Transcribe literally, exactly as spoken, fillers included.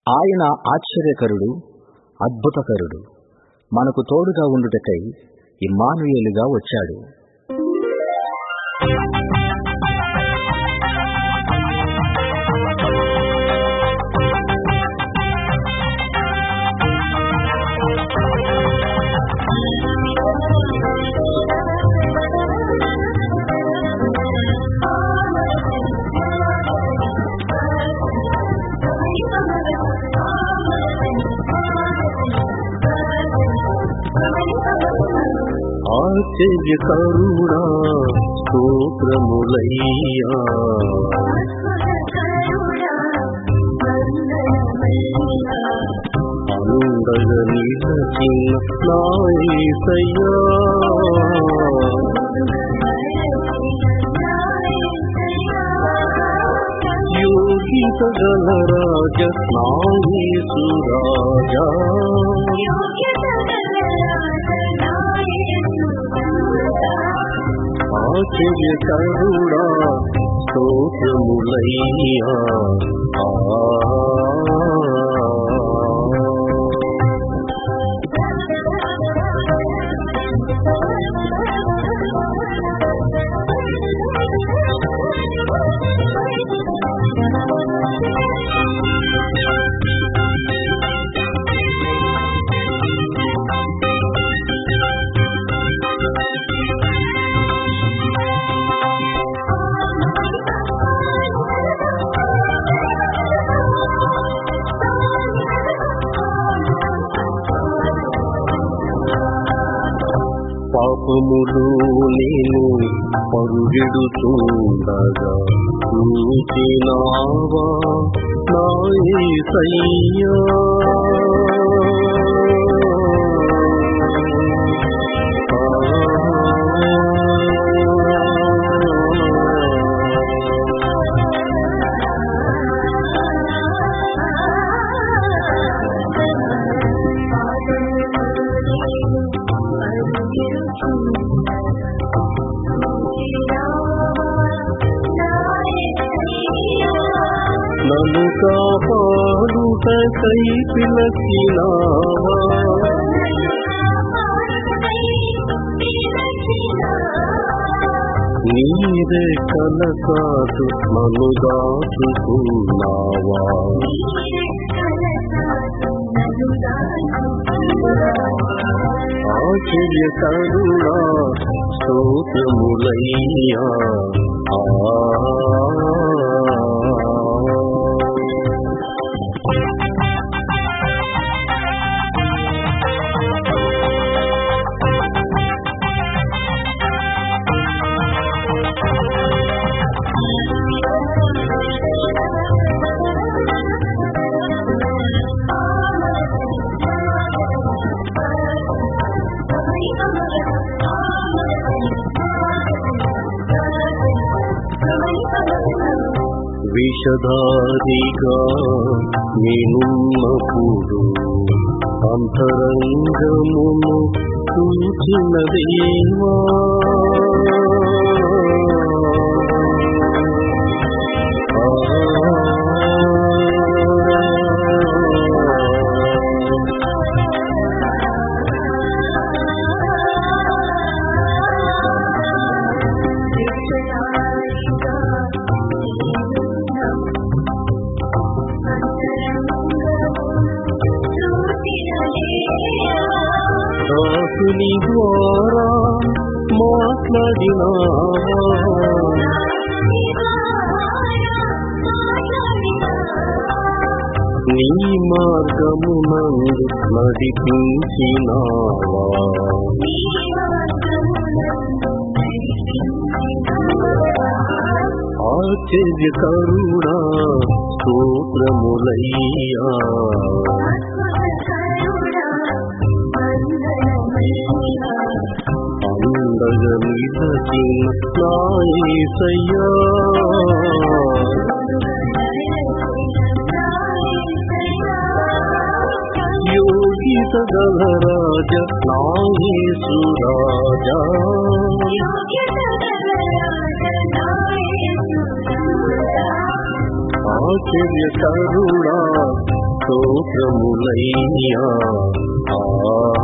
ఆయన ఆశ్చర్యకరుడు, అద్భుతకరుడు, మనకు తోడుగా ఉండుటకై ఇమ్మానుయేలుగా వచ్చాడు. ఆశ్చర్యకరుడా స్తోత్రములయ్యా, అందగ నిలచిన నా యేసయ్యా, యోగిత గల రాజ నా యేసు రాజా, ఆశ్చర్యకరుడా స్తోత్రములయ్యా. పాపములు నేను పరుగెడుతుండగా చూచినావా నా యేసయ్యా, నన్ను కాపాడుటకై పిలచినావా, నీరే కలసాటు నన్ను దాచుకున్నావా, ఆశ్చర్యకరుడా స్తోత్రములయ్యా. విషధారిగా నేనున్నప్పుడు అంతరంగమును చూచిన దేవా, దాసుని ద్వారా మాట్లాడినావా, నీ మార్గమునందు నడిపించినావా, ఆశ్చర్యకరుడా స్తోత్రములయ్యా. అందగ నిలచిన నా యేసయ్యా, యోగిత గల రాజ నా యేసు రాజా, ఆశ్చర్యకరుడా స్తోత్రములయ్యా. ఆ